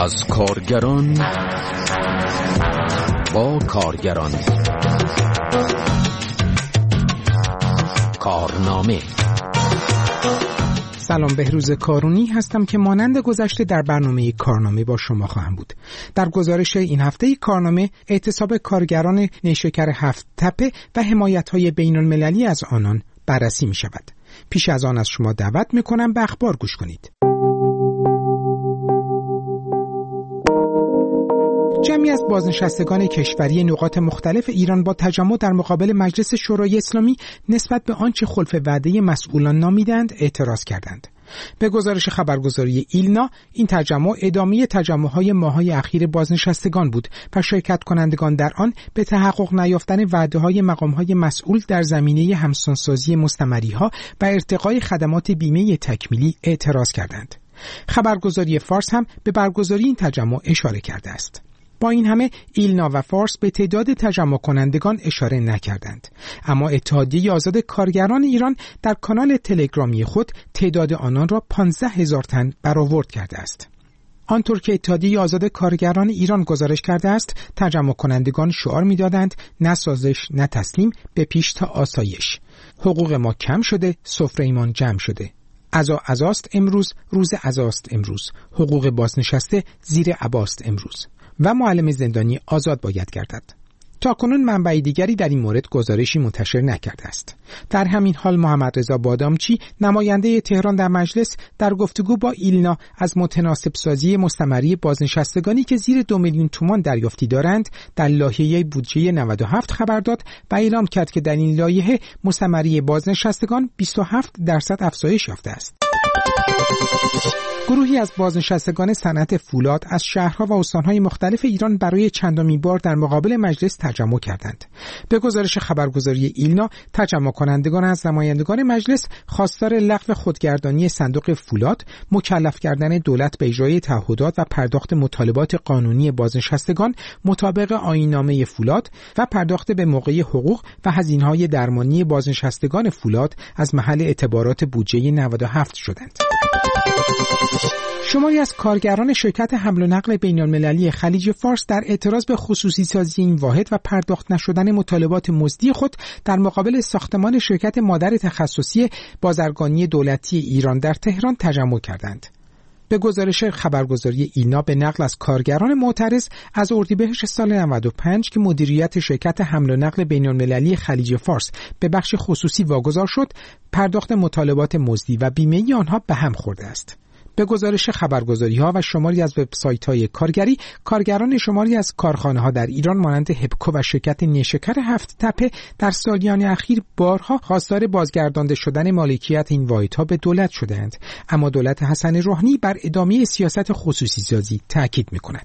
از کارگران با کارگران. کارنامه. سلام، بهروز کارونی هستم که مانند گذشته در برنامه کارنامه با شما خواهم بود. در گزارش این هفته کارنامه اعتصاب کارگران نیشکر هفت تپه و حمایت‌های بین‌المللی از آنان بررسی می شود. پیش از آن از شما دعوت می کنم به اخبار گوش کنید. جمعی از بازنشستگان کشوری نقاط مختلف ایران با تجمع در مقابل مجلس شورای اسلامی نسبت به آنچه خلف وعده مسئولان نامیدند اعتراض کردند. به گزارش خبرگزاری ایلنا، این تجمع ادامه تجمع‌های ماه‌های اخیر بازنشستگان بود و شرکت کنندگان در آن به تحقق نیافتن وعده‌های مقام‌های مسئول در زمینه همسانسازی مستمری‌ها و ارتقای خدمات بیمه تکمیلی اعتراض کردند. خبرگزاری فارس هم به برگزاری این تجمع اشاره کرده است. با این همه ایلنا و فارس به تعداد تجمع کنندگان اشاره نکردند، اما اتحادیه آزاد کارگران ایران در کانال تلگرامی خود تعداد آنان را 15,000 تن برآورد کرده است. آنطور که اتحادیه آزاد کارگران ایران گزارش کرده است، تجمع کنندگان شعار می‌دادند نه سازش نه تسلیم، به پیش تا آسایش. حقوق ما کم شده، سفره ایمان جمع شده. عزاست امروز، روز عزاست امروز. حقوق بازنشسته زیر عباست امروز. و معلم زندانی آزاد باید گردد. تاکنون منبع دیگری در این مورد گزارشی منتشر نکرده است. در همین حال محمد رضا بادامچی، نماینده تهران در مجلس، در گفتگو با ایلنا از متناسب سازی مستمری بازنشستگانی که زیر 2 میلیون تومان دریافتی دارند در لایحه بودجه 97 خبر داد و اعلام کرد که در این لایحه مستمری بازنشستگان 27% افزایش یافته است. گروهی از بازنشستگان صنعت فولاد از شهرها و استانهای مختلف ایران برای چندمین بار در مقابل مجلس تجمع کردند. به گزارش خبرگزاری ایلنا، تجمع کنندگان از نمایندگان مجلس خواستار لغو خودگردانی صندوق فولاد، مکلف کردن دولت به اجرای تعهدات و پرداخت مطالبات قانونی بازنشستگان مطابق آیین‌نامه فولاد و پرداخت به موقع حقوق و هزینه‌های درمانی بازنشستگان فولاد از محل اعتبارات بودجه 97 شدند. شماری از کارگران شرکت حمل و نقل بین‌المللی خلیج فارس در اعتراض به خصوصی سازی این واحد و پرداخت نشدن مطالبات مزدی خود در مقابل ساختمان شرکت مادر تخصصی بازرگانی دولتی ایران در تهران تجمع کردند. به گزارش خبرگزاری ایلنا، به نقل از کارگران معترض، از اردیبهشت سال 95 که مدیریت شرکت حمل و نقل بین‌المللی خلیج فارس به بخش خصوصی واگذار شد، پرداخت مطالبات مزدی و بیمه‌ای آنها به هم خورده است. به گزارش خبرگزاری‌ها و شماری از وبسایت‌های کارگری، کارگران شماری از کارخانه‌ها در ایران مانند هپکو و شرکت نیشکر هفت تپه در سالیان اخیر بارها خواستار بازگردانده شدن مالکیت این واحدها به دولت شده‌اند، اما دولت حسن روحانی بر ادامه سیاست خصوصی سازی تاکید می‌کند.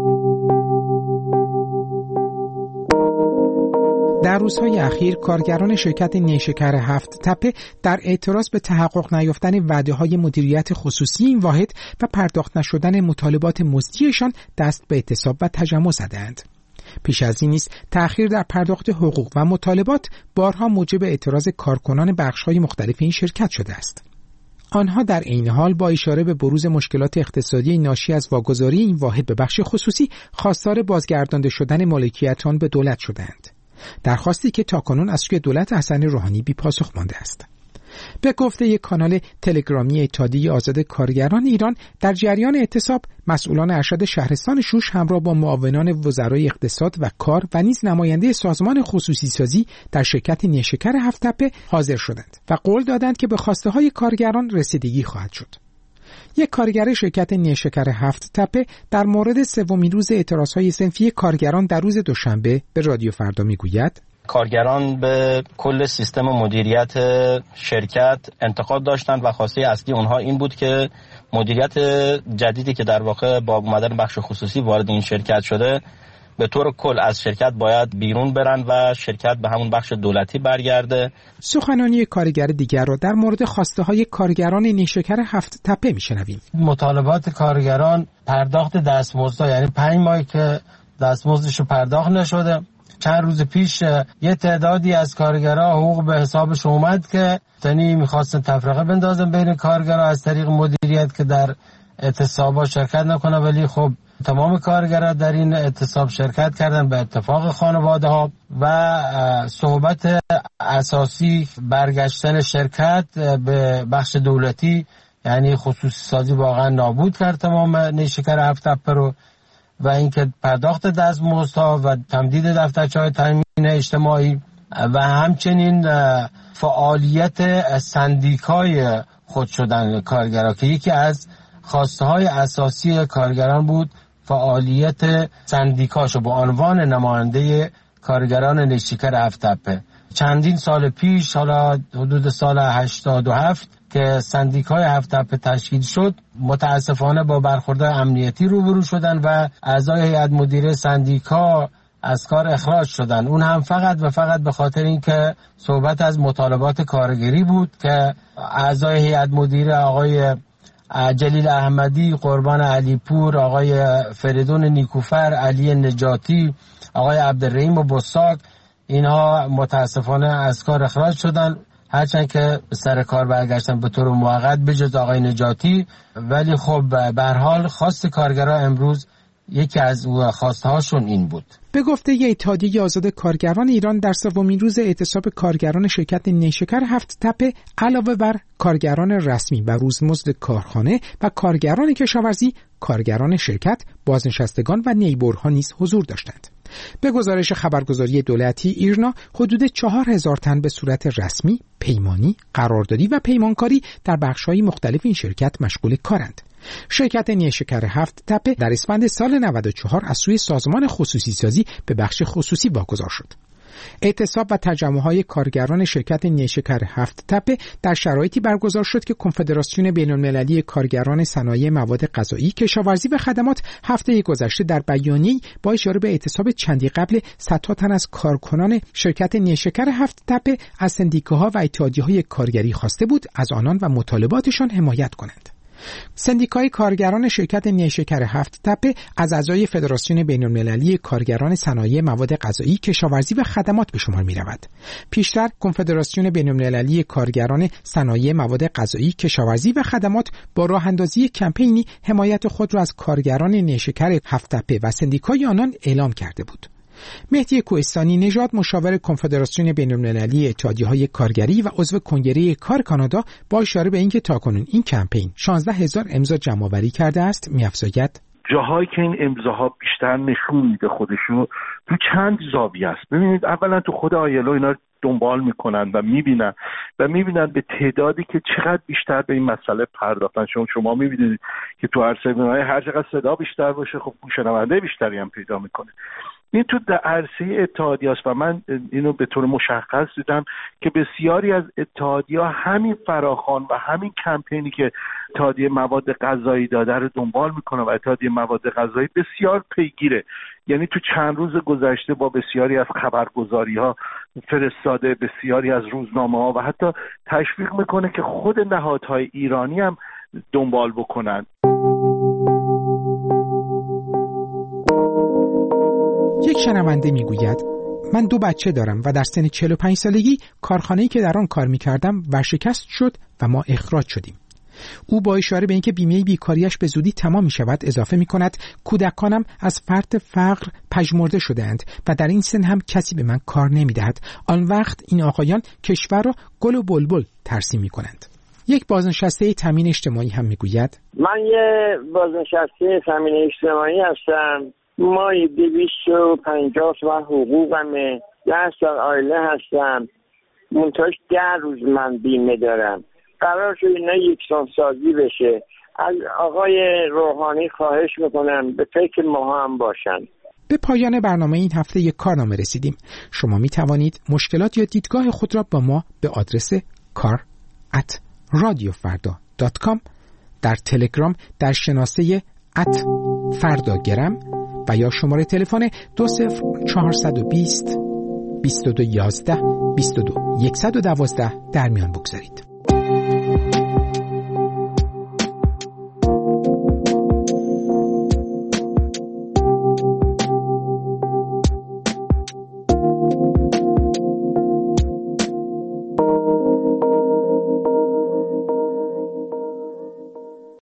در روزهای اخیر کارگران شرکت نیشکر هفت تپه در اعتراض به تحقق نیافتن وعده‌های مدیریت خصوصی این واحد و پرداخت نشدن مطالبات مزدیشان دست به اعتصاب و تجمع زدند. پیش از این نیز تأخیر در پرداخت حقوق و مطالبات بارها موجب اعتراض کارکنان بخش‌های مختلف این شرکت شده است. آنها در عین حال با اشاره به بروز مشکلات اقتصادی ناشی از واگذاری این واحد به بخش خصوصی خواستار بازگردانده شدن مالکیت آن به دولت شدند. درخواستی که تاکنون از سوی دولت حسن روحانی بی پاسخ مانده است. به گفته یک کانال تلگرامی اتحادیه آزاد کارگران ایران، در جریان اعتصاب مسئولان ارشد شهرستان شوش همراه با معاونان وزرای اقتصاد و کار و نیز نماینده سازمان خصوصی سازی در شرکت نیشکر هفت تپه حاضر شدند و قول دادند که به خواسته های کارگران رسیدگی خواهد شد. یک کارگر شرکت نیشکر هفت تپه در مورد سومین روز اعتراضهای صنفی کارگران در روز دوشنبه به رادیو فردا میگوید: کارگران به کل سیستم مدیریت شرکت انتقاد داشتند و خواسته اصلی اونها این بود که مدیریت جدیدی که در واقع با اومدن بخش خصوصی وارد این شرکت شده به طور کل از شرکت باید بیرون برن و شرکت به همون بخش دولتی برگرده. سخنرانی کارگر دیگر را در مورد خواسته های کارگران نیشکر هفت تپه میشنویم. مطالبات کارگران پرداخت دستمزد، یعنی 5 ماه که دستمزدشو پرداخت نشده. چند روز پیش یه تعدادی از کارگرها حقوق به حسابش اومد که میخواستن تفرقه بندازن بین کارگرها از طریق مدیریت که در اعتصابات شرکت نکنه، ولی خب تمام کارگران در این اعتصاب شرکت کردن به اتفاق خانواده ها و صحبت اساسی برگشتن شرکت به بخش دولتی، یعنی خصوصی سازی واقعا نابود کرد تمام نیشکر 7 تپه رو و اینکه پرداخت دستمزدها و تمدید دفترچه‌های تامین اجتماعی و همچنین فعالیت سندیکای خود شدن کارگران که یکی از خواستهای اساسی کارگران بود، فعالیت سندیکاشو به عنوان نماینده کارگران نیشکر 7 تپه. چندین سال پیش، حالا حدود سال 87 که سندیکای 7 تپه تشکیل شد، متاسفانه با برخوردهای امنیتی روبرو شدن و اعضای هیئت مدیره سندیکا از کار اخراج شدن. اون هم فقط و فقط به خاطر اینکه صحبت از مطالبات کارگری بود که اعضای هیئت مدیره آقای جلیل احمدی، قربان علیپور، آقای فریدون نیکوفر، علی نجاتی، آقای عبدالرحیم و بساک، اینها متاسفانه از کار اخراج شدن، هرچند که سر کار برگشتن به طور موقت بجز آقای نجاتی. ولی خب به هر حال خواست کارگرها امروز یکی از خواستهاشون این بود. به گفته اتحادیه آزاد کارگران ایران، در سومین روز اعتصاب کارگران شرکت نیشکر 7 تپه علاوه بر کارگران رسمی و روزمزد کارخانه و کارگران کشاورزی، کارگران شرکت، بازنشستگان و نیبرها نیز حضور داشتند. به گزارش خبرگزاری دولتی ایرنا، حدود 4000 تن به صورت رسمی، پیمانی، قراردادی و پیمانکاری در بخش‌های مختلف این شرکت مشغول کارند. شرکت نیشکر 7 تپه در اسفند سال 94 از سوی سازمان خصوصی سازی به بخش خصوصی واگذار شد. اعتصاب و تجمع‌های کارگران شرکت نیشکر 7 تپه در شرایطی برگزار شد که کنفدراسیون بین‌المللی کارگران صنایع مواد غذایی، کشاورزی و خدمات هفته گذشته در بیانیه‌ای با اشاره به اعتصاب چندی قبل صدها تن از کارکنان شرکت نیشکر 7 تپه از سندیکاها و اتحادیه‌های کارگری خواسته بود از آنان و مطالباتشان حمایت کنند. سندیکای کارگران شرکت نیشکر 7 تپه از اعضای فدراسیون بین‌المللی کارگران صنایع مواد غذایی، کشاورزی و خدمات به شمار می‌رود. پیشتر کنفدراسیون بین‌المللی کارگران صنایع مواد غذایی، کشاورزی و خدمات با راه‌اندازی کمپینی حمایت خود را از کارگران نیشکر 7 تپه و سندیکای آنان اعلام کرده بود. مهدی کوهستانی نژاد، مشاور کنفدراسیون بین‌المللی اتحادیه‌های کارگری و عضو کنگره کار کانادا، با اشاره به اینکه تاکنون این کمپین 16000 امضا جمع‌آوری کرده است، می‌افزاید جاهایی که این امضاها بیشتر نشون میده خودشو تو چند زاویه است. ببینید، اولا تو خود آیلو اینا دنبال میکنن و میبینن به تعدادی که چقدر بیشتر به این مسئله پرداختن. شما میبینید که تو هر چقدر صدا بیشتر باشه، خب شنونده بیشتری هم پیدا میکنه. این تو در عرصه اتحادیه است و من اینو به طور مشخص دیدم که بسیاری از اتحادیه‌ها همین فراخوان و همین کمپینی که اتحادیه مواد غذایی داده رو دنبال میکنه و اتحادیه مواد غذایی بسیار پیگیره. یعنی تو چند روز گذشته با بسیاری از خبرگزاری‌ها فرستاده، بسیاری از روزنامه‌ها و حتی تشویق میکنه که خود نهادهای ایرانی هم دنبال بکنن. یک شنونده میگوید من 2 بچه دارم و در سن 45 سالگی کارخانه‌ای که در آن کار می‌کردم ورشکست شد و ما اخراج شدیم. او با اشاره به اینکه بیمه بیکاریش به زودی تمام می‌شود اضافه می‌کند کودکانم از فرط فقر پژمرده شده‌اند و در این سن هم کسی به من کار نمی‌دهد. آن وقت این آقایان کشور را گل و بلبل ترسیم می‌کنند. یک بازنشسته تامین اجتماعی هم می‌گوید من یه بازنشسته تامین اجتماعی هستم. مایی 250 و حقوقمه. 10 سال عائله هستم. منتهاش 10 روز من بیمه دارم. قرار شد اینا یکسانسازی بشه. از آقای روحانی خواهش میکنم به فکر ما هم باشن. به پایان برنامه این هفته یک کارنامه رسیدیم. شما می توانید مشکلات یا دیدگاه خود را با ما به آدرس kar@radiofarda.com، در تلگرام در شناسه @فرداگرم و یا شماره تلفن 20420 2211 22 112 در میان بگذارید.